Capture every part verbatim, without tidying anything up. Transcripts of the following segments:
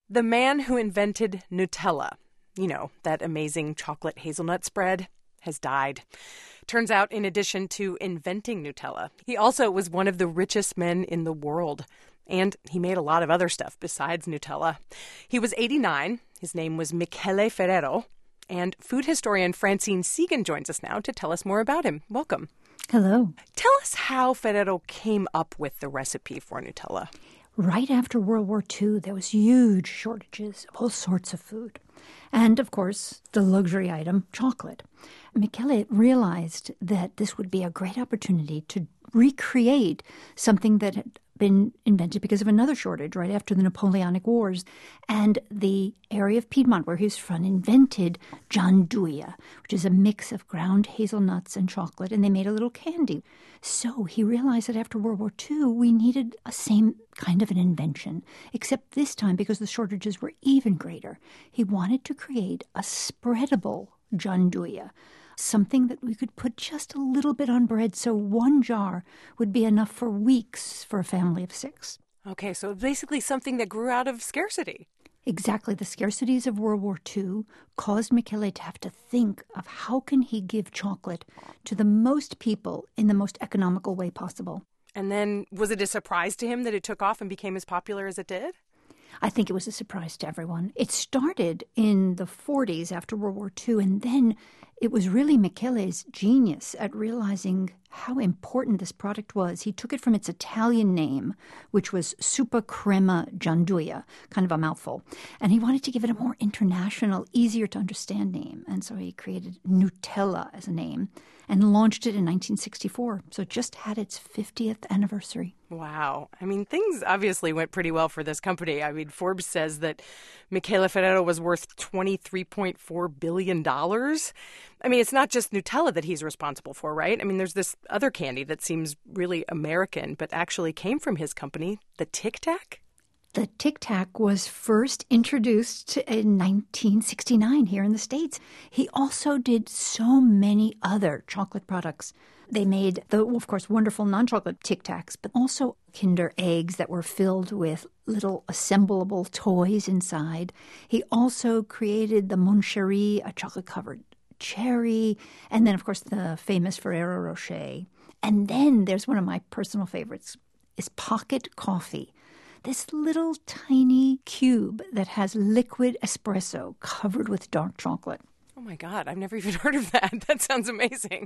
The man who invented Nutella, you know, that amazing chocolate hazelnut spread, has died. Turns out, in addition to inventing Nutella, he also was one of the richest men in the world. And he made a lot of other stuff besides Nutella. He was eighty-nine. His name was Michele Ferrero. And food historian Francine Segan joins us now to tell us more about him. Welcome. Hello. Tell us how Ferrero came up with the recipe for Nutella. Right after World War Two, there was huge shortages of all sorts of food. And, of course, the luxury item, chocolate. Michele realized that this would be a great opportunity to recreate something that had been invented because of another shortage right after the Napoleonic Wars. And the area of Piedmont where he was from invented gianduia, which is a mix of ground hazelnuts and chocolate, and they made a little candy. So he realized that after World War Two, we needed a same kind of an invention, except this time, because the shortages were even greater, he wanted to create a spreadable gianduia, something that we could put just a little bit on bread so one jar would be enough for weeks for a family of six. Okay, so basically something that grew out of scarcity. Exactly. The scarcities of World War Two caused Michele to have to think of how can he give chocolate to the most people in the most economical way possible. And then was it a surprise to him that it took off and became as popular as it did? I think it was a surprise to everyone. It started in the forties after World War Two, and then it was really Michele's genius at realizing how important this product was. He took it from its Italian name, which was Super Crema Gianduia, kind of a mouthful, and he wanted to give it a more international, easier to understand name. And so he created Nutella as a name and launched it in nineteen sixty-four. So it just had its fiftieth anniversary. Wow. I mean, things obviously went pretty well for this company. I mean, Forbes says that Michele Ferrero was worth twenty-three point four billion dollars. I mean, it's not just Nutella that he's responsible for, right? I mean, there's this other candy that seems really American, but actually came from his company, the Tic Tac. The Tic Tac was first introduced in nineteen sixty-nine here in the States. He also did so many other chocolate products. They made the, of course, wonderful non-chocolate Tic Tacs, but also Kinder eggs that were filled with little assemblable toys inside. He also created the Mon Cherie, a chocolate-covered cherry, and then, of course, the famous Ferrero Rocher. And then there's one of my personal favorites, is Pocket Coffee. This little tiny cube that has liquid espresso covered with dark chocolate. Oh, my God. I've never even heard of that. That sounds amazing.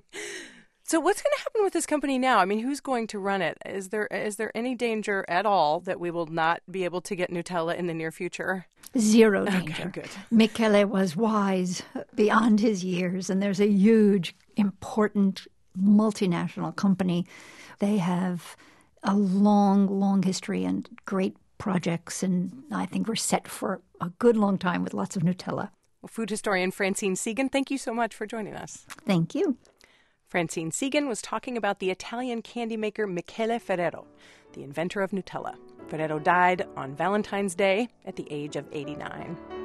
So what's going to happen with this company now? I mean, who's going to run it? Is there is there any danger at all that we will not be able to get Nutella in the near future? Zero danger. Okay, good. Michele was wise beyond his years, and there's a huge, important multinational company. They have a long, long history and great projects, and I think we're set for a good long time with lots of Nutella. Well, food historian Francine Segan, thank you so much for joining us. Thank you. Francine Segan was talking about the Italian candy maker Michele Ferrero, the inventor of Nutella. Ferrero died on Valentine's Day at the age of eighty-nine.